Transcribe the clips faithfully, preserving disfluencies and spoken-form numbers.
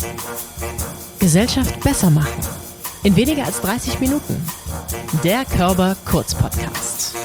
Gesellschaft besser machen. In weniger als dreißig Minuten. Der Körber-Kurz-Podcast.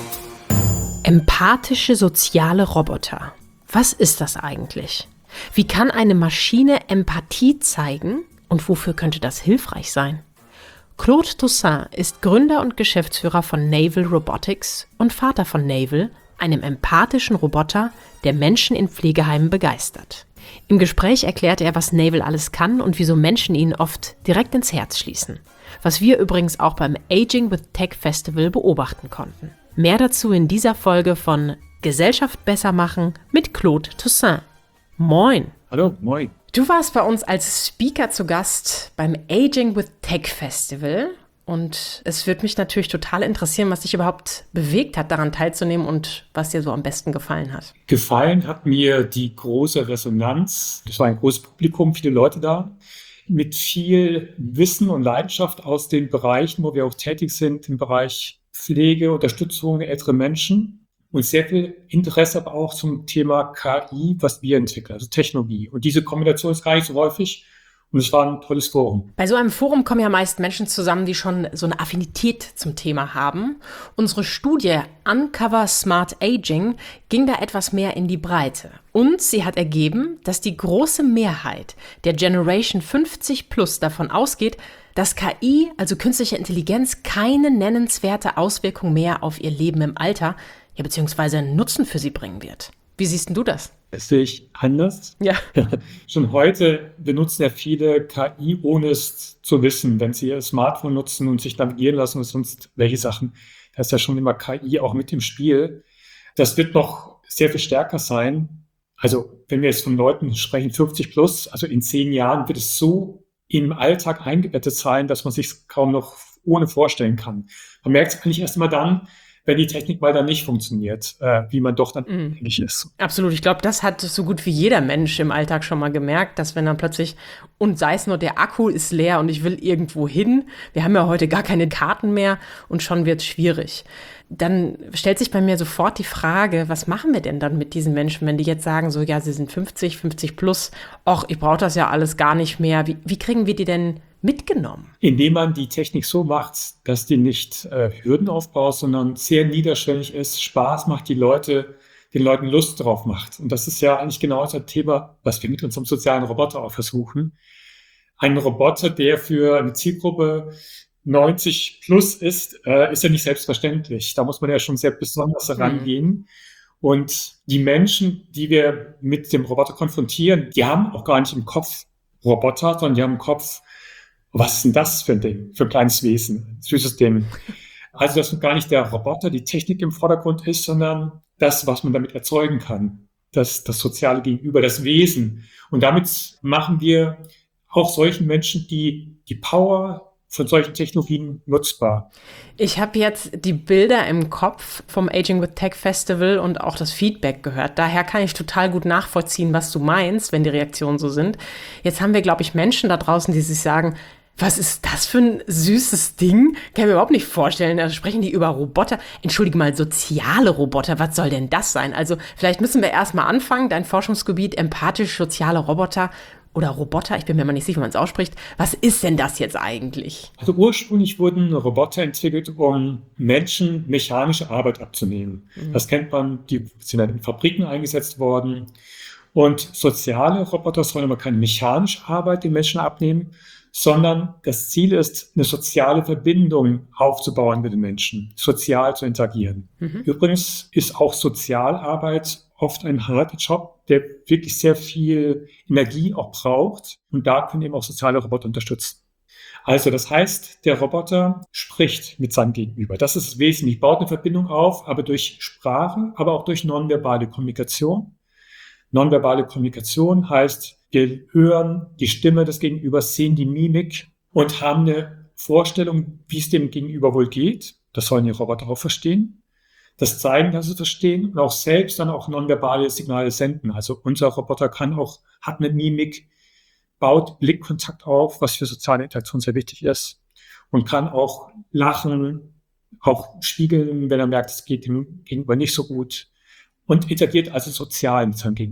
Empathische soziale Roboter. Was ist das eigentlich? Wie kann eine Maschine Empathie zeigen und wofür könnte das hilfreich sein? Claude Toussaint ist Gründer und Geschäftsführer von Naval Robotics und Vater von Naval, einem empathischen Roboter, der Menschen in Pflegeheimen begeistert. Im Gespräch erklärt er, was Naval alles kann und wieso Menschen ihn oft direkt ins Herz schließen. Was wir übrigens auch beim Aging with Tech Festival beobachten konnten. Mehr dazu in dieser Folge von Gesellschaft besser machen mit Claude Toussaint. Moin. Hallo, moin. Du warst bei uns als Speaker zu Gast beim Aging with Tech Festival. Und es würde mich natürlich total interessieren, was dich überhaupt bewegt hat, daran teilzunehmen und was dir so am besten gefallen hat. Gefallen hat mir die große Resonanz. Es war ein großes Publikum, viele Leute da, mit viel Wissen und Leidenschaft aus den Bereichen, wo wir auch tätig sind, im Bereich Pflege, Unterstützung älterer Menschen und sehr viel Interesse aber auch zum Thema K I, was wir entwickeln, also Technologie. Und diese Kombination ist gar nicht so häufig. Und es war ein tolles Forum. Bei so einem Forum kommen ja meist Menschen zusammen, die schon so eine Affinität zum Thema haben. Unsere Studie Uncover Smart Aging ging da etwas mehr in die Breite. Und sie hat ergeben, dass die große Mehrheit der Generation fünfzig plus davon ausgeht, dass K I, also künstliche Intelligenz, keine nennenswerte Auswirkung mehr auf ihr Leben im Alter, ja beziehungsweise einen Nutzen für sie bringen wird. Wie siehst denn du das? Das sehe ich anders. Ja. Schon heute benutzen ja viele K I, ohne es zu wissen, wenn sie ihr Smartphone nutzen und sich navigieren lassen und sonst welche Sachen. Da ist ja schon immer K I auch mit im Spiel. Das wird noch sehr viel stärker sein. Also wenn wir jetzt von Leuten sprechen, fünfzig plus, also in zehn Jahren wird es so im Alltag eingebettet sein, dass man sich kaum noch ohne vorstellen kann. Man merkt es eigentlich erst einmal dann, wenn die Technik mal dann nicht funktioniert, äh, wie man doch dann mm. eigentlich ist. Absolut. Ich glaube, das hat so gut wie jeder Mensch im Alltag schon mal gemerkt, dass wenn dann plötzlich, und sei es nur der Akku ist leer und ich will irgendwo hin, wir haben ja heute gar keine Karten mehr und schon wird es schwierig. Dann stellt sich bei mir sofort die Frage, was machen wir denn dann mit diesen Menschen, wenn die jetzt sagen, so ja, sie sind fünfzig, fünfzig plus, ach, ich brauche das ja alles gar nicht mehr. Wie, wie kriegen wir die denn mitgenommen? Indem man die Technik so macht, dass die nicht äh, Hürden aufbaut, sondern sehr niederschwellig ist, Spaß macht, die Leute, den Leuten Lust drauf macht. Und das ist ja eigentlich genau das Thema, was wir mit unserem sozialen Roboter auch versuchen. Ein Roboter, der für eine Zielgruppe neunzig plus ist, äh, ist ja nicht selbstverständlich. Da muss man ja schon sehr besonders herangehen. Mhm. Und die Menschen, die wir mit dem Roboter konfrontieren, die haben auch gar nicht im Kopf Roboter, sondern die haben im Kopf, was ist denn das für ein Ding, für ein kleines Wesen, süßes Ding. Also, dass gar nicht der Roboter, die Technik im Vordergrund ist, sondern das, was man damit erzeugen kann. Das, das soziale Gegenüber, das Wesen. Und damit machen wir auch solchen Menschen die, die Power von solchen Technologien nutzbar. Ich habe jetzt die Bilder im Kopf vom Aging with Tech Festival und auch das Feedback gehört. Daher kann ich total gut nachvollziehen, was du meinst, wenn die Reaktionen so sind. Jetzt haben wir, glaube ich, Menschen da draußen, die sich sagen, was ist das für ein süßes Ding? Kann ich mir überhaupt nicht vorstellen. Da sprechen die über Roboter. Entschuldige mal, soziale Roboter. Was soll denn das sein? Also vielleicht müssen wir erstmal anfangen. Dein Forschungsgebiet, empathisch-soziale Roboter oder Roboter. Ich bin mir mal nicht sicher, wie man es ausspricht. Was ist denn das jetzt eigentlich? Also ursprünglich wurden Roboter entwickelt, um Menschen mechanische Arbeit abzunehmen. Mhm. Das kennt man, die sind dann in Fabriken eingesetzt worden. Und soziale Roboter sollen aber keine mechanische Arbeit den Menschen abnehmen, sondern das Ziel ist, eine soziale Verbindung aufzubauen mit den Menschen, sozial zu interagieren. Mhm. Übrigens ist auch Sozialarbeit oft ein harter Job, der wirklich sehr viel Energie auch braucht. Und da können eben auch soziale Roboter unterstützen. Also das heißt, der Roboter spricht mit seinem Gegenüber. Das ist das Wesentliche. Baut eine Verbindung auf, aber durch Sprache, aber auch durch nonverbale Kommunikation. Nonverbale Kommunikation heißt, wir hören die Stimme des Gegenübers, sehen die Mimik und haben eine Vorstellung, wie es dem Gegenüber wohl geht. Das sollen die Roboter auch verstehen. Das zeigen, dass sie verstehen und auch selbst dann auch nonverbale Signale senden. Also unser Roboter kann auch, hat eine Mimik, baut Blickkontakt auf, was für soziale Interaktion sehr wichtig ist und kann auch lachen, auch spiegeln, wenn er merkt, es geht dem Gegenüber nicht so gut. Und interagiert also sozial mit seinem Gegenüber.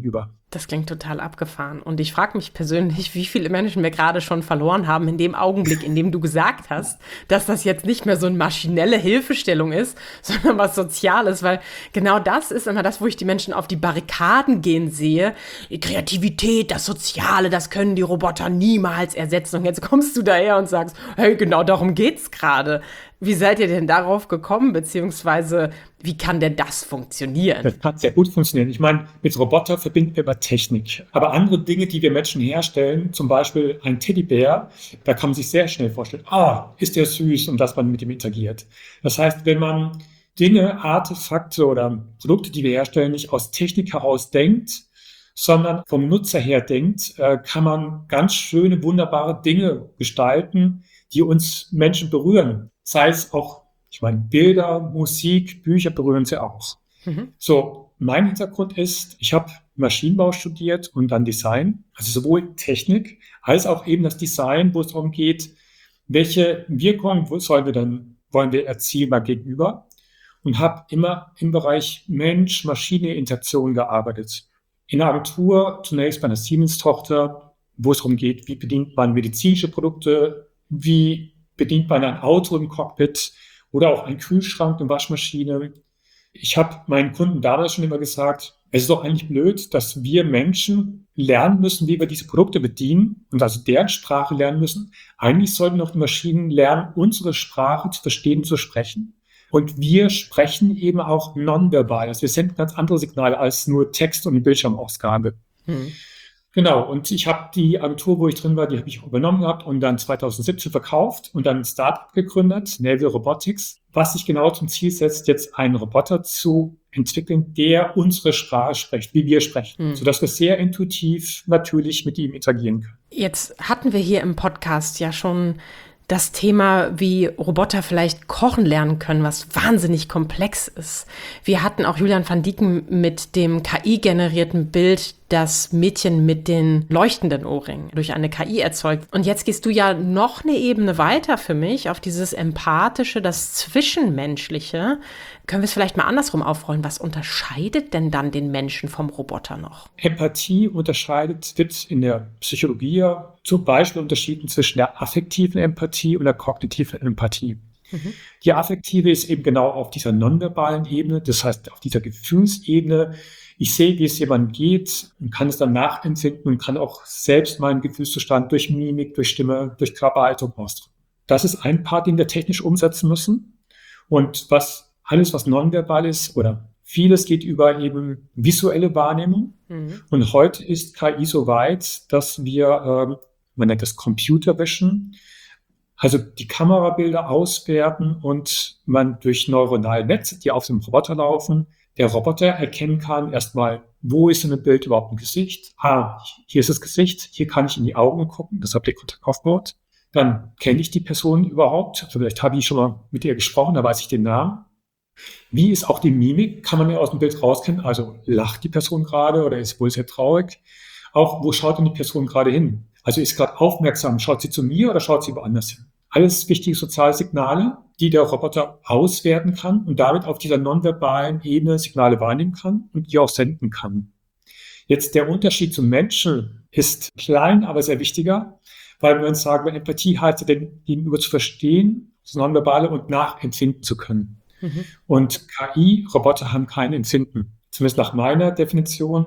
Das klingt total abgefahren. Und ich frage mich persönlich, wie viele Menschen wir gerade schon verloren haben in dem Augenblick, in dem du gesagt hast, dass das jetzt nicht mehr so eine maschinelle Hilfestellung ist, sondern was Soziales. Weil genau das ist immer das, wo ich die Menschen auf die Barrikaden gehen sehe. Die Kreativität, das Soziale, das können die Roboter niemals ersetzen. Und jetzt kommst du daher und sagst, hey, genau darum geht's gerade. Wie seid ihr denn darauf gekommen, beziehungsweise wie kann denn das funktionieren? Das kann sehr gut funktionieren. Ich meine, mit Roboter verbinden wir immer Technik. Aber andere Dinge, die wir Menschen herstellen, zum Beispiel ein Teddybär, da kann man sich sehr schnell vorstellen, ah, ist der süß, und dass man mit ihm interagiert. Das heißt, wenn man Dinge, Artefakte oder Produkte, die wir herstellen, nicht aus Technik heraus denkt, sondern vom Nutzer her denkt, kann man ganz schöne, wunderbare Dinge gestalten, die uns Menschen berühren. Sei es auch, ich meine, Bilder, Musik, Bücher berühren sie auch. Mhm. So, mein Hintergrund ist, ich habe Maschinenbau studiert und dann Design, also sowohl Technik als auch eben das Design, wo es darum geht, welche Wirkung sollen wir dann, wollen wir erzielen beim Gegenüber, und habe immer im Bereich Mensch-Maschine-Interaktion gearbeitet. In der Agentur, zunächst bei einer Siemens-Tochter, wo es darum geht, wie bedient man medizinische Produkte, wie bedient man ein Auto im Cockpit oder auch einen Kühlschrank, eine Waschmaschine. Ich habe meinen Kunden damals schon immer gesagt, es ist doch eigentlich blöd, dass wir Menschen lernen müssen, wie wir diese Produkte bedienen und also deren Sprache lernen müssen. Eigentlich sollten doch die Maschinen lernen, unsere Sprache zu verstehen, zu sprechen. Und wir sprechen eben auch nonverbal. Also wir senden ganz andere Signale als nur Text und die Bildschirmausgabe. Hm. Genau, und ich habe die Agentur, wo ich drin war, die habe ich übernommen gehabt und dann zwanzig siebzehn verkauft und dann ein Startup gegründet, Naval Robotics, was sich genau zum Ziel setzt, jetzt einen Roboter zu entwickeln, der unsere Sprache spricht, wie wir sprechen, hm. sodass wir sehr intuitiv, natürlich mit ihm interagieren können. Jetzt hatten wir hier im Podcast ja schon das Thema, wie Roboter vielleicht kochen lernen können, was wahnsinnig komplex ist. Wir hatten auch Julian van Dieken mit dem K I-generierten Bild, das Mädchen mit den leuchtenden Ohrringen durch eine K I erzeugt. Und jetzt gehst du ja noch eine Ebene weiter für mich auf dieses Empathische, das Zwischenmenschliche. Können wir es vielleicht mal andersrum aufrollen? Was unterscheidet denn dann den Menschen vom Roboter noch? Empathie unterscheidet, wird in der Psychologie zum Beispiel unterschieden zwischen der affektiven Empathie und der kognitiven Empathie. Mhm. Die affektive ist eben genau auf dieser nonverbalen Ebene, das heißt auf dieser Gefühlsebene. Ich sehe, wie es jemandem geht und kann es dann nachempfinden und kann auch selbst meinen Gefühlszustand durch Mimik, durch Stimme, durch Körperhaltung ausdrücken. Das ist ein Part, den wir technisch umsetzen müssen. Und was alles, was nonverbal ist oder vieles geht über eben visuelle Wahrnehmung. Mhm. Und heute ist K I so weit, dass wir, äh, man nennt das Computer Vision, also die Kamerabilder auswerten und man durch neuronale Netze, die auf dem Roboter laufen, der Roboter erkennen kann, erstmal, wo ist in dem Bild überhaupt ein Gesicht? Ah, hier ist das Gesicht, hier kann ich in die Augen gucken, das habt ihr Kontakt aufgebaut. Dann kenne ich die Person überhaupt, also vielleicht habe ich schon mal mit ihr gesprochen, da weiß ich den Namen. Wie ist auch die Mimik? Kann man ja aus dem Bild rauskennen, also lacht die Person gerade oder ist wohl sehr traurig? Auch, wo schaut denn die Person gerade hin? Also ist gerade aufmerksam, schaut sie zu mir oder schaut sie woanders hin? Alles wichtige soziale Signale, die der Roboter auswerten kann und damit auf dieser nonverbalen Ebene Signale wahrnehmen kann und die auch senden kann. Jetzt der Unterschied zum Menschen ist klein, aber sehr wichtiger, weil wir uns sagen, bei Empathie heißt den Gegenüber zu verstehen, das Nonverbale und nachempfinden zu können. Mhm. Und K I-Roboter haben kein Empfinden, zumindest nach meiner Definition,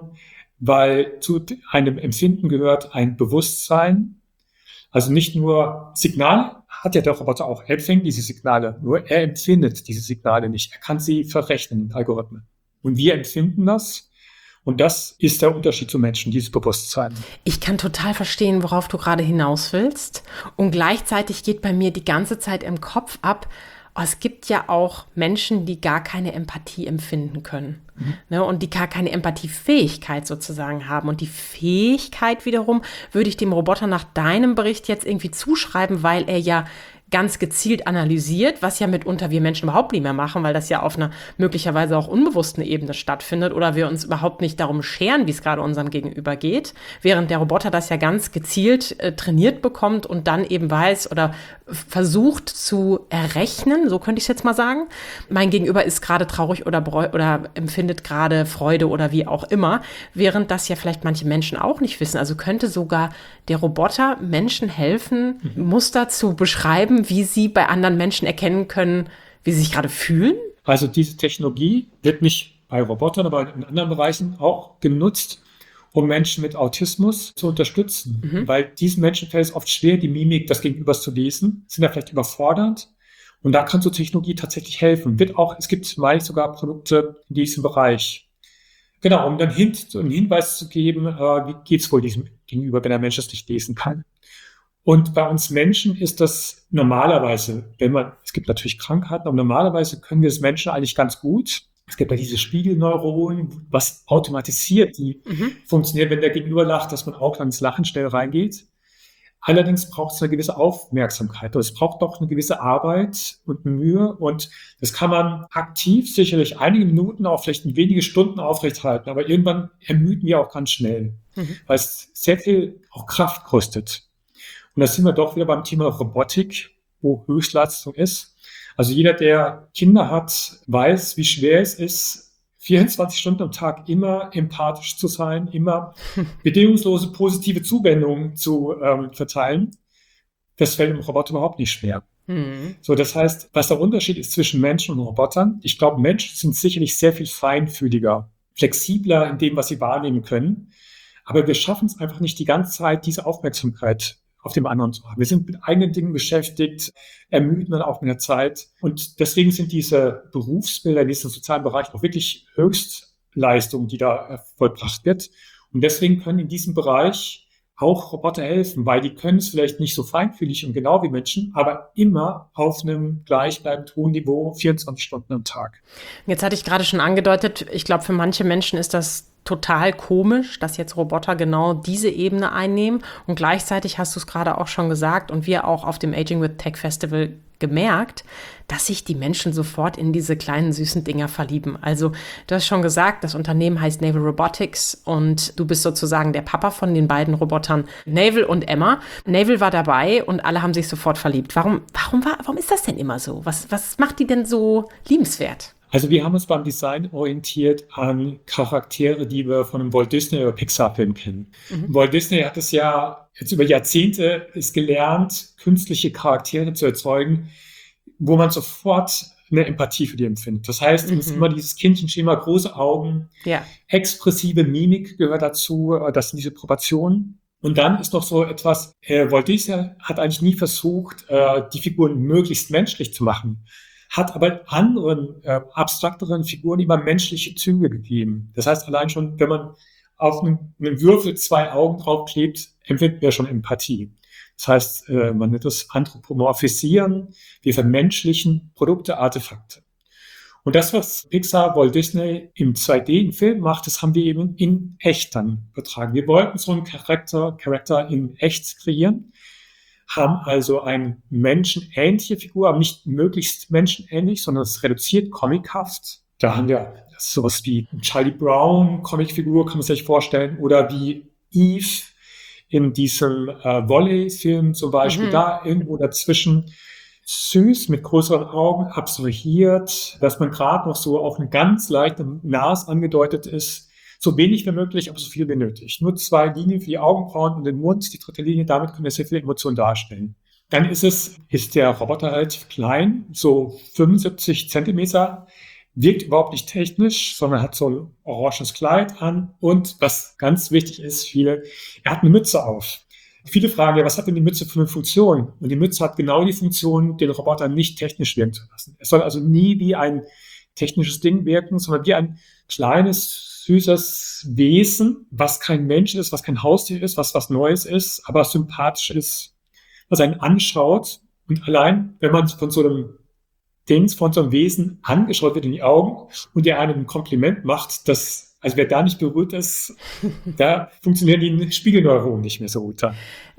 weil zu einem Empfinden gehört ein Bewusstsein. Also nicht nur Signale hat ja der Roboter auch, er empfängt diese Signale, nur er empfindet diese Signale nicht. Er kann sie verrechnen in Algorithmen. Und wir empfinden das. Und das ist der Unterschied zu Menschen, dieses Bewusstsein. Ich kann total verstehen, worauf du gerade hinaus willst. Und gleichzeitig geht bei mir die ganze Zeit im Kopf ab, es gibt ja auch Menschen, die gar keine Empathie empfinden können, mhm. ne, und die gar keine Empathiefähigkeit sozusagen haben. Und die Fähigkeit wiederum würde ich dem Roboter nach deinem Bericht jetzt irgendwie zuschreiben, weil er ja ganz gezielt analysiert, was ja mitunter wir Menschen überhaupt nicht mehr machen, weil das ja auf einer möglicherweise auch unbewussten Ebene stattfindet oder wir uns überhaupt nicht darum scheren, wie es gerade unserem Gegenüber geht, während der Roboter das ja ganz gezielt äh, trainiert bekommt und dann eben weiß oder versucht zu errechnen, so könnte ich es jetzt mal sagen, mein Gegenüber ist gerade traurig oder, breu- oder empfindet gerade Freude oder wie auch immer, während das ja vielleicht manche Menschen auch nicht wissen. Also könnte sogar der Roboter Menschen helfen, mhm. Muster zu beschreiben, wie sie bei anderen Menschen erkennen können, wie sie sich gerade fühlen? Also diese Technologie wird nicht bei Robotern, aber in anderen Bereichen auch genutzt, um Menschen mit Autismus zu unterstützen. Mhm. Weil diesen Menschen fällt es oft schwer, die Mimik des Gegenübers zu lesen, sind da vielleicht überfordert. Und da kann so Technologie tatsächlich helfen. Wird auch, es gibt meist sogar Produkte in diesem Bereich. Genau, um dann hin, einen Hinweis zu geben, äh, wie geht's wohl diesem Gegenüber, wenn der Mensch das nicht lesen kann. Und bei uns Menschen ist das normalerweise, wenn man, es gibt natürlich Krankheiten, aber normalerweise können wir es Menschen eigentlich ganz gut. Es gibt ja diese Spiegelneuronen, was automatisiert, die mhm. funktioniert, wenn der Gegenüber lacht, dass man auch dann ins Lachen schnell reingeht. Allerdings braucht es eine gewisse Aufmerksamkeit. Es braucht doch eine gewisse Arbeit und Mühe. Und das kann man aktiv sicherlich einige Minuten, auch vielleicht wenige Stunden aufrechthalten. Aber irgendwann ermüden wir auch ganz schnell, mhm. weil es sehr viel auch Kraft kostet. Und da sind wir doch wieder beim Thema Robotik, wo Höchstleistung ist. Also jeder, der Kinder hat, weiß, wie schwer es ist, vierundzwanzig Stunden am Tag immer empathisch zu sein, immer bedingungslose positive Zuwendungen zu ähm, verteilen. Das fällt dem Roboter überhaupt nicht schwer. Mhm. So, das heißt, was der Unterschied ist zwischen Menschen und Robotern, ich glaube, Menschen sind sicherlich sehr viel feinfühliger, flexibler in dem, was sie wahrnehmen können. Aber wir schaffen es einfach nicht die ganze Zeit, diese Aufmerksamkeit auf dem anderen zu haben. Wir sind mit eigenen Dingen beschäftigt, ermüden dann auch mit der Zeit. Und deswegen sind diese Berufsbilder in diesem sozialen Bereich auch wirklich Höchstleistungen, die da vollbracht wird. Und deswegen können in diesem Bereich auch Roboter helfen, weil die können es vielleicht nicht so feinfühlig und genau wie Menschen, aber immer auf einem gleichbleibend hohen Niveau, vierundzwanzig Stunden am Tag. Jetzt hatte ich gerade schon angedeutet, ich glaube, für manche Menschen ist das total komisch, dass jetzt Roboter genau diese Ebene einnehmen. Und gleichzeitig hast du es gerade auch schon gesagt und wir auch auf dem Aging with Tech Festival gemerkt, dass sich die Menschen sofort in diese kleinen süßen Dinger verlieben. Also du hast schon gesagt, das Unternehmen heißt Naval Robotics und du bist sozusagen der Papa von den beiden Robotern Naval und Emma. Naval war dabei und alle haben sich sofort verliebt. Warum, warum, war, warum ist das denn immer so? Was, was macht die denn so liebenswert? Also wir haben uns beim Design orientiert an Charaktere, die wir von einem Walt Disney oder Pixar-Film kennen. Mhm. Walt Disney hat es ja jetzt über Jahrzehnte ist gelernt, künstliche Charaktere zu erzeugen, wo man sofort eine Empathie für die empfindet. Das heißt, mhm. es ist immer dieses Kindchenschema, große Augen, ja. expressive Mimik gehört dazu, das sind diese Proportionen. Und dann ist noch so etwas, äh, Walt Disney hat eigentlich nie versucht, äh, die Figuren möglichst menschlich zu machen, hat aber anderen, äh, abstrakteren Figuren immer menschliche Züge gegeben. Das heißt, allein schon, wenn man auf einen, einen Würfel zwei Augen draufklebt, empfinden wir schon Empathie. Das heißt, äh, man nennt das Anthropomorphisieren, wir vermenschlichen Produkte, Artefakte. Und das, was Pixar, Walt Disney im zwei D im Film macht, das haben wir eben in echt dann übertragen. Wir wollten so einen Charakter, Charakter in echt kreieren, haben also eine menschenähnliche Figur, aber nicht möglichst menschenähnlich, sondern es ist reduziert, comichaft. Da haben wir sowas wie Charlie Brown, Comicfigur, kann man sich vorstellen, oder wie Eve in diesem äh, Volley-Film zum Beispiel, mhm. da irgendwo dazwischen. Süß, mit größeren Augen, abstrahiert, dass man gerade noch so auf eine ganz leichte Nase angedeutet ist. So wenig wie möglich, aber so viel wie nötig. Nur zwei Linien für die Augenbrauen und den Mund, die dritte Linie, damit können wir sehr viele Emotionen darstellen. Dann ist es, ist der Roboter halt klein, so fünfundsiebzig Zentimeter, wirkt überhaupt nicht technisch, sondern hat so ein oranges Kleid an und was ganz wichtig ist, viele, er hat eine Mütze auf. Viele fragen ja, was hat denn die Mütze für eine Funktion? Und die Mütze hat genau die Funktion, den Roboter nicht technisch wirken zu lassen. Es soll also nie wie ein technisches Ding wirken, sondern wie ein kleines, süßes Wesen, was kein Mensch ist, was kein Haustier ist, was was Neues ist, aber sympathisch ist, was einen anschaut. Und allein, wenn man von so einem Dings, von so einem Wesen angeschaut wird in die Augen und der einem ein Kompliment macht, das Also wer da nicht berührt ist, da funktionieren die Spiegelneuronen nicht mehr so gut.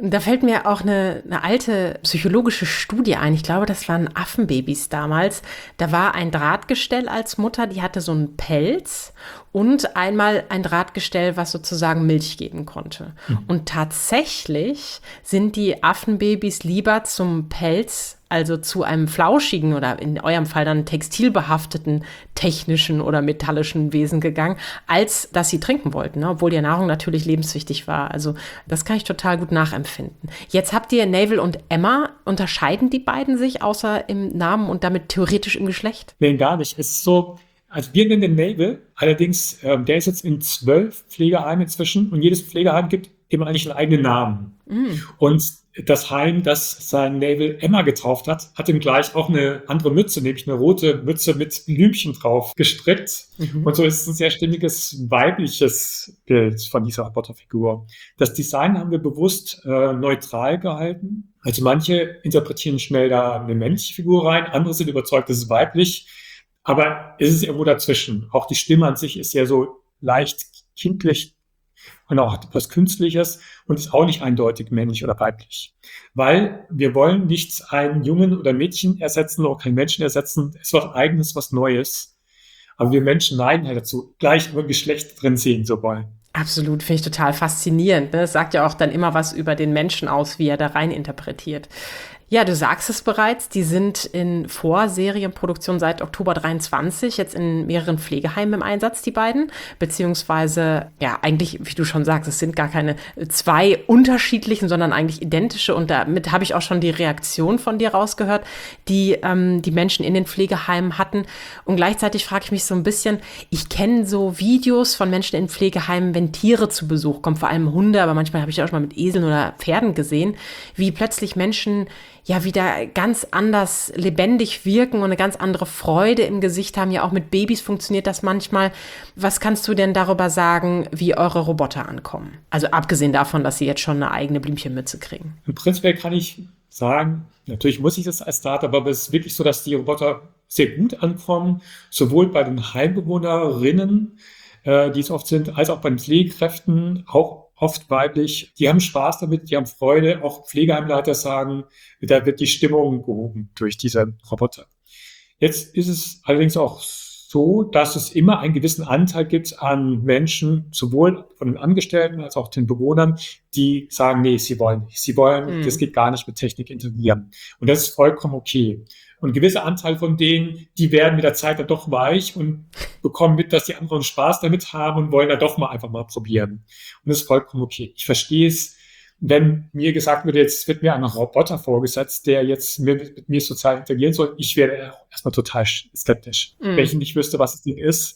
Da fällt mir auch eine, eine alte psychologische Studie ein. Ich glaube, das waren Affenbabys damals. Da war ein Drahtgestell als Mutter, die hatte so einen Pelz und einmal ein Drahtgestell, was sozusagen Milch geben konnte. Mhm. Und tatsächlich sind die Affenbabys lieber zum Pelz, also zu einem flauschigen oder in eurem Fall dann textilbehafteten technischen oder metallischen Wesen gegangen, als dass sie trinken wollten, ne? Obwohl die Nahrung natürlich lebenswichtig war. Also das kann ich total gut nachempfinden. Jetzt habt ihr Navel und Emma. Unterscheiden die beiden sich außer im Namen und damit theoretisch im Geschlecht? Nein, gar nicht. Es ist so, also wir nennen den Navel, allerdings, ähm, der ist jetzt in zwölf Pflegeheimen inzwischen und jedes Pflegeheim gibt ihm eigentlich einen eigenen Namen. Mm. Und das Heim, das sein Navel Emma getauft hat, hat ihm gleich auch eine andere Mütze, nämlich eine rote Mütze mit Blümchen drauf gestrickt. Mhm. Und so ist es ein sehr stimmiges weibliches Bild von dieser Roboterfigur. Das Design haben wir bewusst äh, neutral gehalten. Also manche interpretieren schnell da eine männliche Figur rein, andere sind überzeugt, das ist weiblich. Aber es ist irgendwo dazwischen. Auch die Stimme an sich ist ja so leicht kindlich und auch etwas Künstliches und ist auch nicht eindeutig männlich oder weiblich. Weil wir wollen nicht einen Jungen oder Mädchen ersetzen, auch keinen Menschen ersetzen. Es ist was Eigenes, was Neues. Aber wir Menschen neigen halt dazu, gleich immer Geschlecht drin sehen zu wollen. Absolut, finde ich total faszinierend. Ne? Es sagt ja auch dann immer was über den Menschen aus, wie er da rein interpretiert. Ja, du sagst es bereits, die sind in Vorserienproduktion seit Oktober dreiundzwanzig, jetzt in mehreren Pflegeheimen im Einsatz, die beiden. Beziehungsweise, ja, eigentlich, wie du schon sagst, es sind gar keine zwei unterschiedlichen, sondern eigentlich identische. Und damit habe ich auch schon die Reaktion von dir rausgehört, die ähm, die Menschen in den Pflegeheimen hatten. Und gleichzeitig frage ich mich so ein bisschen, ich kenne so Videos von Menschen in Pflegeheimen, wenn Tiere zu Besuch kommen, vor allem Hunde, aber manchmal habe ich auch schon mal mit Eseln oder Pferden gesehen, wie plötzlich Menschen ja wieder ganz anders lebendig wirken und eine ganz andere Freude im Gesicht haben. Ja, auch mit Babys funktioniert das manchmal. Was kannst du denn darüber sagen, wie eure Roboter ankommen? Also abgesehen davon, dass sie jetzt schon eine eigene Blümchenmütze kriegen. Im Prinzip kann ich sagen, natürlich muss ich das als Startup, aber es ist wirklich so, dass die Roboter sehr gut ankommen, sowohl bei den Heimbewohnerinnen, äh, die es oft sind, als auch bei den Pflegekräften, auch oft weiblich. Die haben Spaß damit, die haben Freude. Auch Pflegeheimleiter sagen, da wird die Stimmung gehoben durch diese Roboter. Jetzt ist es allerdings auch so, dass es immer einen gewissen Anteil gibt an Menschen, sowohl von den Angestellten als auch den Bewohnern, die sagen, nee, sie wollen nicht. Sie wollen, mhm. das geht gar nicht mit Technik interagieren. Und das ist vollkommen okay. Und ein gewisser Anteil von denen, die werden mit der Zeit dann doch weich und bekommen mit, dass die anderen Spaß damit haben und wollen dann doch mal einfach mal probieren. Und das ist vollkommen okay. Ich verstehe es, wenn mir gesagt wird, jetzt wird mir ein Roboter vorgesetzt, der jetzt mit, mit mir sozial interagieren soll. Ich wäre erstmal total skeptisch, mm. wenn ich nicht wüsste, was es ist.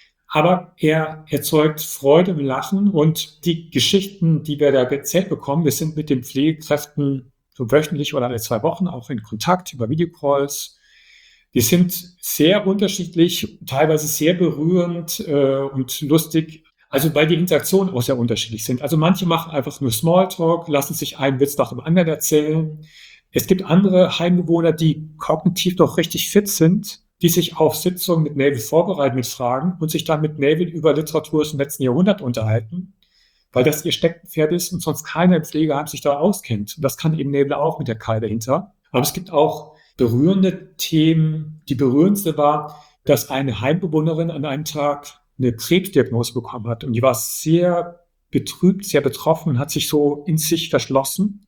Aber er erzeugt Freude und Lachen und die Geschichten, die wir da erzählt bekommen, wir sind mit den Pflegekräften so wöchentlich oder alle zwei Wochen auch in Kontakt über Videocalls. Wir sind sehr unterschiedlich, teilweise sehr berührend äh, und lustig, also weil die Interaktionen auch sehr unterschiedlich sind. Also manche machen einfach nur Smalltalk, lassen sich einen Witz nach dem anderen erzählen. Es gibt andere Heimbewohner, die kognitiv doch richtig fit sind, die sich auf Sitzungen mit Navel vorbereiten mit Fragen und sich dann mit Navel über Literatur aus dem letzten Jahrhundert unterhalten, weil das ihr Steckenpferd ist und sonst keiner im Pflegeheim sich da auskennt. Und das kann eben Navel auch mit der K I dahinter. Aber es gibt auch berührende Themen. Die berührendste war, dass eine Heimbewohnerin an einem Tag eine Krebsdiagnose bekommen hat. Und die war sehr betrübt, sehr betroffen, hat sich so in sich verschlossen,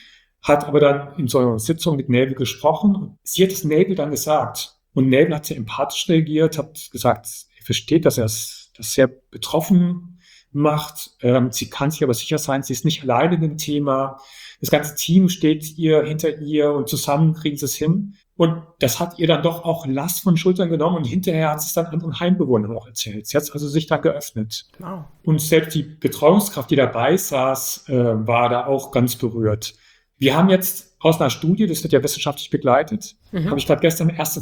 hat aber dann in so einer Sitzung mit Navel gesprochen. Sie hat es Navel dann gesagt. Und Navel hat sehr empathisch reagiert, hat gesagt, er versteht, dass er es das sehr betroffen macht. Ähm, sie kann sich aber sicher sein, sie ist nicht alleine in dem Thema. Das ganze Team steht ihr hinter ihr und zusammen kriegen sie es hin. Und das hat ihr dann doch auch Last von Schultern genommen und hinterher hat sie es dann anderen Heimbewohnern auch erzählt. Sie hat also sich da geöffnet. Wow. Und selbst die Betreuungskraft, die dabei saß, äh, war da auch ganz berührt. Wir haben jetzt aus einer Studie, das wird ja wissenschaftlich begleitet, mhm. habe ich gerade gestern erste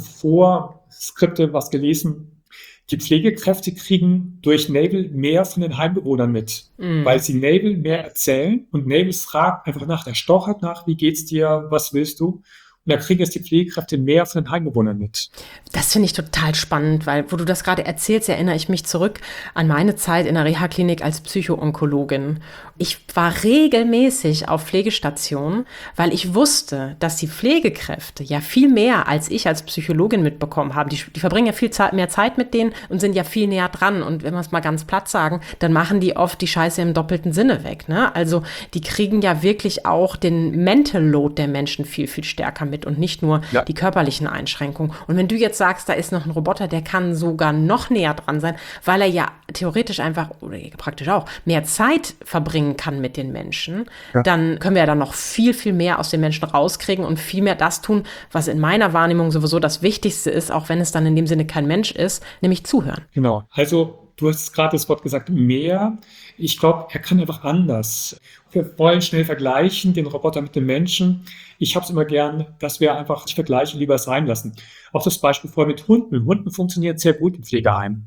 Vorskripte was gelesen. Die Pflegekräfte kriegen durch Navel mehr von den Heimbewohnern mit, mhm. weil sie Navel mehr erzählen und Navel fragt einfach nach, der stochert nach, wie geht's dir, was willst du? Und da kriegen jetzt die Pflegekräfte mehr von den Heimbewohnern mit. Das finde ich total spannend, weil wo du das gerade erzählst, erinnere ich mich zurück an meine Zeit in der Reha-Klinik als Psychoonkologin. Ich war regelmäßig auf Pflegestationen, weil ich wusste, dass die Pflegekräfte ja viel mehr als ich als Psychologin mitbekommen haben. Die, die verbringen ja viel Zeit, mehr Zeit mit denen und sind ja viel näher dran. Und wenn wir es mal ganz platt sagen, dann machen die oft die Scheiße im doppelten Sinne weg. Ne? Also die kriegen ja wirklich auch den Mental Load der Menschen viel, viel stärker mit und nicht nur ja. die körperlichen Einschränkungen. Und wenn du jetzt sagst, da ist noch ein Roboter, der kann sogar noch näher dran sein, weil er ja theoretisch einfach, oder praktisch auch, mehr Zeit verbringen kann mit den Menschen, ja. dann können wir ja dann noch viel, viel mehr aus den Menschen rauskriegen und viel mehr das tun, was in meiner Wahrnehmung sowieso das Wichtigste ist, auch wenn es dann in dem Sinne kein Mensch ist, nämlich zuhören. Genau. Also du hast gerade das Wort gesagt, mehr. Ich glaube, er kann einfach anders. Wir wollen schnell vergleichen, den Roboter mit dem Menschen. Ich habe es immer gern, dass wir einfach die Vergleiche lieber sein lassen. Auch das Beispiel vorher mit Hunden. Hunden funktioniert sehr gut im Pflegeheim.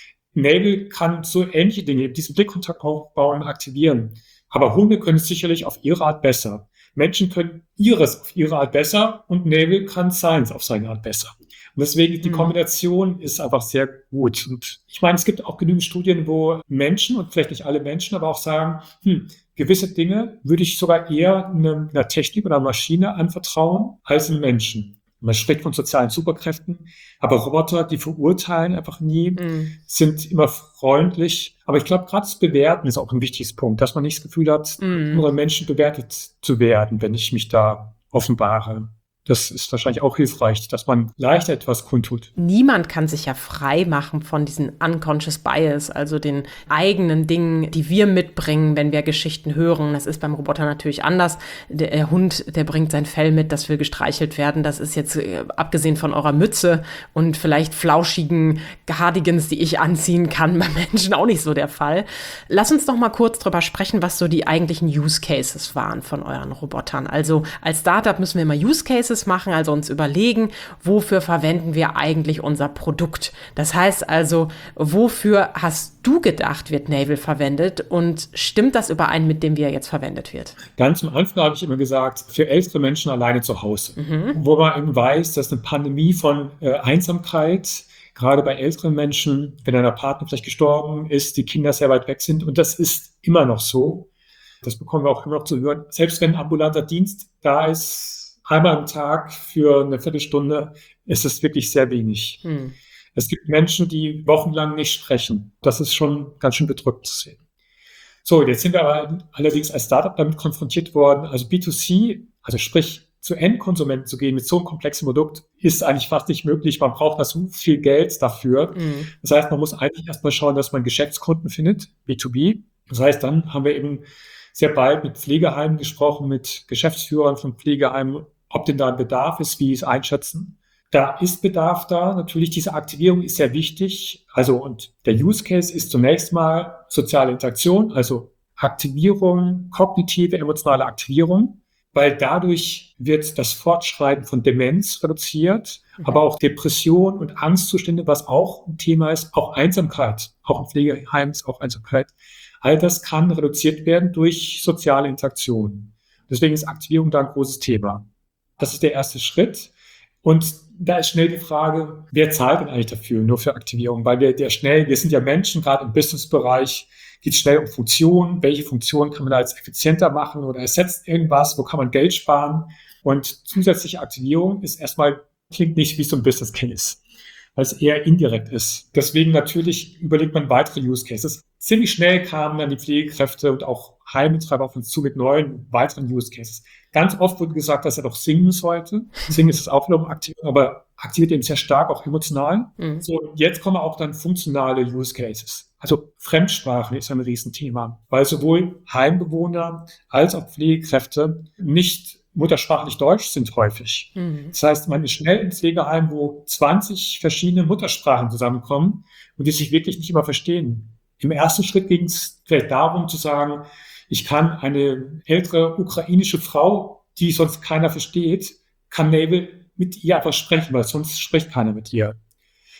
Navel kann so ähnliche Dinge, diesen Blickkontakt aufbauen, aktivieren. Aber Hunde können es sicherlich auf ihre Art besser. Menschen können ihres auf ihre Art besser und Navel kann seins auf seine Art besser. Und deswegen, die Kombination ist einfach sehr gut. Und ich meine, es gibt auch genügend Studien, wo Menschen, und vielleicht nicht alle Menschen, aber auch sagen, hm, gewisse Dinge würde ich sogar eher einer, einer Technik oder einer Maschine anvertrauen als einem Menschen. Man spricht von sozialen Superkräften, aber Roboter, die verurteilen einfach nie, mm. sind immer freundlich. Aber ich glaube, gerade das Bewerten ist auch ein wichtiges Punkt, dass man nicht das Gefühl hat, mm. andere Menschen bewertet zu werden, wenn ich mich da offenbare. Das ist wahrscheinlich auch hilfreich, dass man leichter etwas kundtut. Niemand kann sich ja frei machen von diesen unconscious bias, also den eigenen Dingen, die wir mitbringen, wenn wir Geschichten hören. Das ist beim Roboter natürlich anders. Der Hund, der bringt sein Fell mit, das will gestreichelt werden. Das ist jetzt äh, abgesehen von eurer Mütze und vielleicht flauschigen Cardigans, die ich anziehen kann, bei Menschen auch nicht so der Fall. Lass uns doch mal kurz drüber sprechen, was so die eigentlichen Use Cases waren von euren Robotern. Also als Startup müssen wir immer Use Cases machen, also uns überlegen, wofür verwenden wir eigentlich unser Produkt. Das heißt also, wofür hast du gedacht, wird Navel verwendet und stimmt das überein mit dem, wie er jetzt verwendet wird? Ganz am Anfang habe ich immer gesagt, für ältere Menschen alleine zu Hause, mhm. wo man eben weiß, dass eine Pandemie von äh, Einsamkeit, gerade bei älteren Menschen, wenn einer Partner vielleicht gestorben ist, die Kinder sehr weit weg sind und das ist immer noch so. Das bekommen wir auch immer noch zu hören. Selbst wenn ein ambulanter Dienst da ist, einmal am Tag für eine Viertelstunde ist es wirklich sehr wenig. Hm. Es gibt Menschen, die wochenlang nicht sprechen. Das ist schon ganz schön bedrückt zu sehen. So, jetzt sind wir aber allerdings als Startup damit konfrontiert worden. Also B zwei C, also sprich zu Endkonsumenten zu gehen mit so einem komplexen Produkt, ist eigentlich fast nicht möglich. Man braucht da so viel Geld dafür. Hm. Das heißt, man muss eigentlich erstmal schauen, dass man Geschäftskunden findet, B zwei B. Das heißt, dann haben wir eben sehr bald mit Pflegeheimen gesprochen, mit Geschäftsführern von Pflegeheimen, ob denn da ein Bedarf ist, wie sie es einschätzen. Da ist Bedarf da. Natürlich, diese Aktivierung ist sehr wichtig. Also, und der Use Case ist zunächst mal soziale Interaktion, also Aktivierung, kognitive, emotionale Aktivierung, weil dadurch wird das Fortschreiten von Demenz reduziert, mhm. aber auch Depression und Angstzustände, was auch ein Thema ist, auch Einsamkeit, auch im Pflegeheim ist auch Einsamkeit. All das kann reduziert werden durch soziale Interaktion. Deswegen ist Aktivierung da ein großes Thema. Das ist der erste Schritt. Und da ist schnell die Frage, wer zahlt denn eigentlich dafür, nur für Aktivierung? Weil wir der schnell, wir sind ja Menschen, gerade im Businessbereich geht es schnell um Funktionen. Welche Funktionen kann man da jetzt effizienter machen oder ersetzt irgendwas? Wo kann man Geld sparen? Und zusätzliche Aktivierung ist erstmal, klingt nicht wie so ein Business Case, weil es eher indirekt ist. Deswegen natürlich überlegt man weitere Use Cases. Ziemlich schnell kamen dann die Pflegekräfte und auch Heimbetreiber auf uns zu mit neuen, weiteren Use Cases. Ganz oft wurde gesagt, dass er doch singen sollte. Singen ist auch wiederum Aktivierung, aber aktiviert eben sehr stark auch emotional. Mhm. So, jetzt kommen auch dann funktionale Use Cases. Also Fremdsprache ist ein Riesenthema, weil sowohl Heimbewohner als auch Pflegekräfte nicht muttersprachlich Deutsch sind häufig. Mhm. Das heißt, man ist schnell im Pflegeheim, wo zwanzig verschiedene Muttersprachen zusammenkommen und die sich wirklich nicht immer verstehen. Im ersten Schritt ging es vielleicht darum zu sagen, ich kann eine ältere ukrainische Frau, die sonst keiner versteht, kann Navel mit ihr einfach sprechen, weil sonst spricht keiner mit ihr.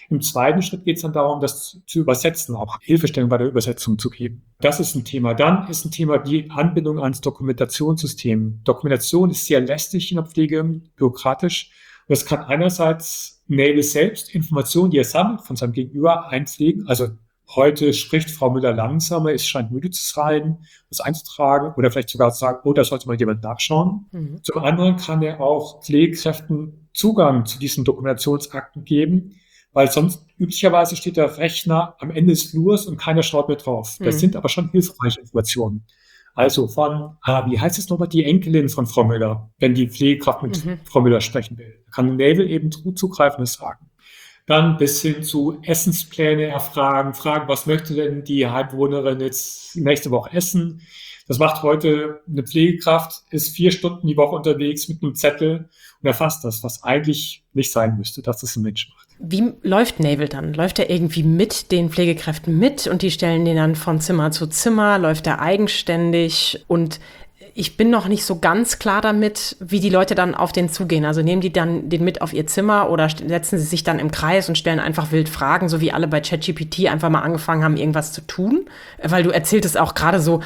Im zweiten Schritt geht es dann darum, das zu übersetzen, auch Hilfestellung bei der Übersetzung zu geben. Das ist ein Thema. Dann ist ein Thema die Anbindung ans Dokumentationssystem. Dokumentation ist sehr lästig in der Pflege, bürokratisch. Das kann einerseits Naval selbst Informationen, die er sammelt, von seinem Gegenüber einpflegen. Also heute spricht Frau Müller langsamer, es scheint müde zu sein, das einzutragen oder vielleicht sogar sagen, oh, da sollte mal jemand nachschauen. Mhm. Zum anderen kann er auch Pflegekräften Zugang zu diesen Dokumentationsakten geben, weil sonst üblicherweise steht der Rechner am Ende des Flurs und keiner schaut mehr drauf. Das mhm. sind aber schon hilfreiche Informationen. Also von, ah, wie heißt es nochmal, die Enkelin von Frau Müller, wenn die Pflegekraft mit mhm. Frau Müller sprechen will. Da kann Naval eben gut zugreifen und sagen. Dann bis hin zu Essenspläne erfragen, fragen, was möchte denn die Heimbewohnerin jetzt nächste Woche essen? Das macht heute eine Pflegekraft, ist vier Stunden die Woche unterwegs mit einem Zettel und erfasst das, was eigentlich nicht sein müsste, dass das ein Mensch macht. Wie läuft Naval dann? Läuft er irgendwie mit den Pflegekräften mit und die stellen den dann von Zimmer zu Zimmer? Läuft er eigenständig? Und ich bin noch nicht so ganz klar damit, wie die Leute dann auf den zugehen. Also nehmen die dann den mit auf ihr Zimmer oder setzen sie sich dann im Kreis und stellen einfach wild Fragen, so wie alle bei ChatGPT einfach mal angefangen haben, irgendwas zu tun? Weil du erzähltest auch gerade so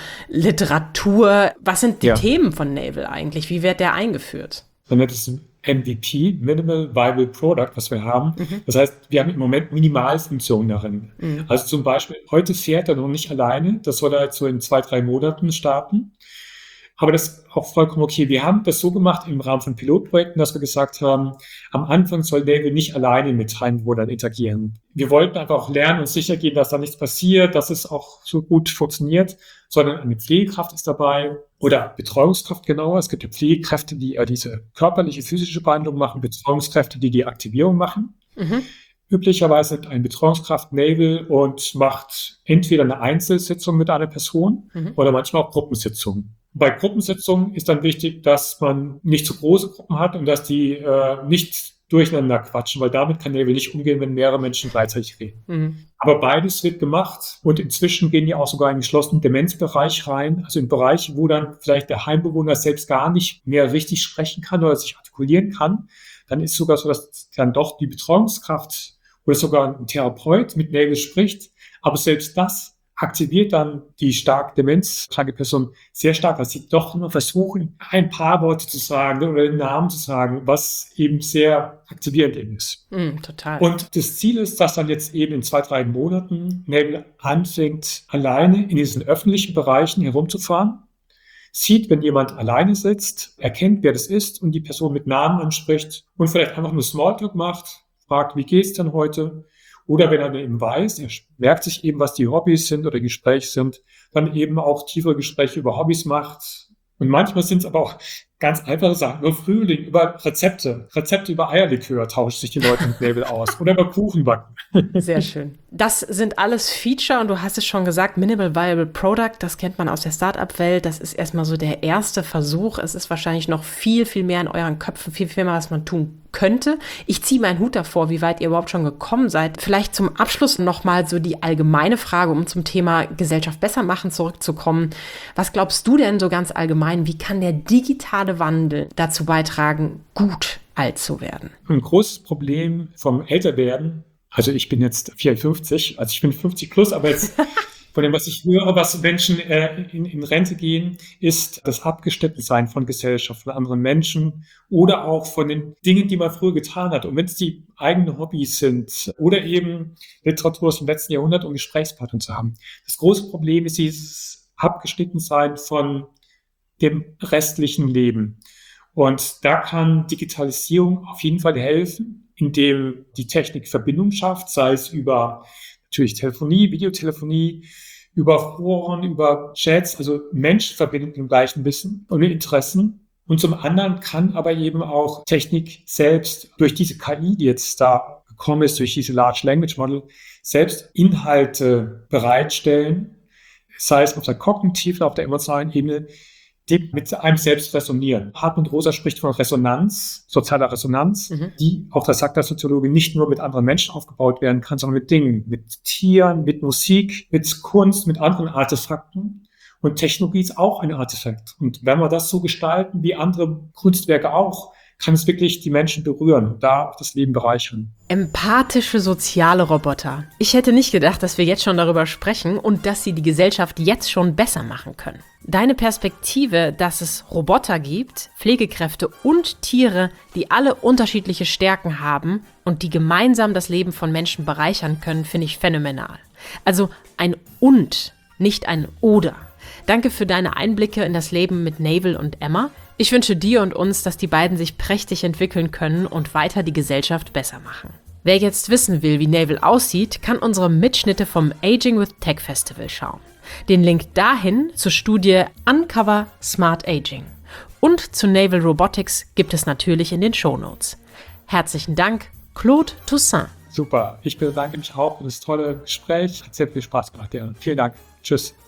Literatur. Was sind die ja. Themen von Naval eigentlich? Wie wird der eingeführt? Dann wird es ein M V P, Minimal Viable Product, was wir haben. Mhm. Das heißt, wir haben im Moment Minimalfunktionen darin. Mhm. Also zum Beispiel, heute fährt er noch nicht alleine. Das soll er jetzt so in zwei, drei Monaten starten. Aber das ist auch vollkommen okay. Wir haben das so gemacht im Rahmen von Pilotprojekten, dass wir gesagt haben, am Anfang soll Naval nicht alleine mit Heimbewohnern interagieren. Wir wollten einfach auch lernen und sicher gehen, dass da nichts passiert, dass es auch so gut funktioniert, sondern eine Pflegekraft ist dabei oder Betreuungskraft genauer. Es gibt ja Pflegekräfte, die ja diese körperliche, physische Behandlung machen, Betreuungskräfte, die die Aktivierung machen. Mhm. Üblicherweise hat eine Betreuungskraft Naval und macht entweder eine Einzelsitzung mit einer Person mhm. oder manchmal auch Gruppensitzungen. Bei Gruppensitzungen ist dann wichtig, dass man nicht zu große Gruppen hat und dass die äh, nicht durcheinander quatschen, weil damit kann Naval nicht umgehen, wenn mehrere Menschen gleichzeitig reden. Mhm. Aber beides wird gemacht und inzwischen gehen die auch sogar in einen geschlossenen Demenzbereich rein, also in Bereiche, wo dann vielleicht der Heimbewohner selbst gar nicht mehr richtig sprechen kann oder sich artikulieren kann. Dann ist sogar so, dass dann doch die Betreuungskraft oder sogar ein Therapeut mit Naval spricht, aber selbst das aktiviert dann die stark demenzkranke Person sehr stark, dass sie doch immer versuchen, ein paar Worte zu sagen oder den Namen zu sagen, was eben sehr aktivierend eben ist. Mm, total. Und das Ziel ist, dass dann jetzt eben in zwei, drei Monaten Naval anfängt, alleine in diesen öffentlichen Bereichen herumzufahren, sieht, wenn jemand alleine sitzt, erkennt, wer das ist und die Person mit Namen anspricht und vielleicht einfach nur Smalltalk macht, fragt, wie geht's denn heute? Oder wenn er eben weiß, er merkt sich eben, was die Hobbys sind oder Gespräche sind, dann eben auch tiefere Gespräche über Hobbys macht. Und manchmal sind es aber auch ganz einfache Sachen. Über Frühling, über Rezepte. Rezepte über Eierlikör tauschen sich die Leute mit Naval aus. Oder über Kuchenbacken. Sehr schön. Das sind alles Feature und du hast es schon gesagt, Minimal Viable Product, das kennt man aus der Startup-Welt. Das ist erstmal so der erste Versuch. Es ist wahrscheinlich noch viel, viel mehr in euren Köpfen, viel, viel mehr, was man tun könnte. Ich ziehe meinen Hut davor, wie weit ihr überhaupt schon gekommen seid. Vielleicht zum Abschluss nochmal so die allgemeine Frage, um zum Thema Gesellschaft besser machen zurückzukommen. Was glaubst du denn so ganz allgemein, wie kann der digitale Wandel dazu beitragen, gut alt zu werden? Ein großes Problem vom Älterwerden, also ich bin jetzt vierundfünfzig, also ich bin fünfzig plus, aber jetzt von dem, was ich höre, was Menschen äh, in, in Rente gehen, ist das Abgeschnittensein von Gesellschaft, von anderen Menschen oder auch von den Dingen, die man früher getan hat. Und wenn es die eigenen Hobbys sind oder eben Literatur aus dem letzten Jahrhundert, um Gesprächspartner zu haben. Das große Problem ist dieses Abgeschnittensein von dem restlichen Leben. Und da kann Digitalisierung auf jeden Fall helfen, indem die Technik Verbindung schafft, sei es über natürlich Telefonie, Videotelefonie, über Foren, über Chats, also Menschen verbinden im gleichen Wissen und den Interessen. Und zum anderen kann aber eben auch Technik selbst durch diese K I, die jetzt da gekommen ist, durch diese Large Language Model, selbst Inhalte bereitstellen, sei es auf der kognitiven, auf der emotionalen Ebene, die mit einem selbst resonieren. Hartmut Rosa spricht von Resonanz, sozialer Resonanz, mhm. die, auch das sagt der Soziologe, nicht nur mit anderen Menschen aufgebaut werden kann, sondern mit Dingen, mit Tieren, mit Musik, mit Kunst, mit anderen Artefakten. Und Technologie ist auch ein Artefakt. Und wenn wir das so gestalten, wie andere Kunstwerke auch, kann es wirklich die Menschen berühren und da auch das Leben bereichern. Empathische soziale Roboter. Ich hätte nicht gedacht, dass wir jetzt schon darüber sprechen und dass sie die Gesellschaft jetzt schon besser machen können. Deine Perspektive, dass es Roboter gibt, Pflegekräfte und Tiere, die alle unterschiedliche Stärken haben und die gemeinsam das Leben von Menschen bereichern können, finde ich phänomenal. Also ein Und, nicht ein Oder. Danke für deine Einblicke in das Leben mit Naval und Emma. Ich wünsche dir und uns, dass die beiden sich prächtig entwickeln können und weiter die Gesellschaft besser machen. Wer jetzt wissen will, wie Naval aussieht, kann unsere Mitschnitte vom Aging with Tech Festival schauen. Den Link dahin zur Studie Uncover Smart Aging. Und zu Naval Robotics gibt es natürlich in den Shownotes. Herzlichen Dank, Claude Toussaint. Super, ich bedanke mich auch für das tolle Gespräch. Hat sehr viel Spaß gemacht, ja. Vielen Dank. Tschüss.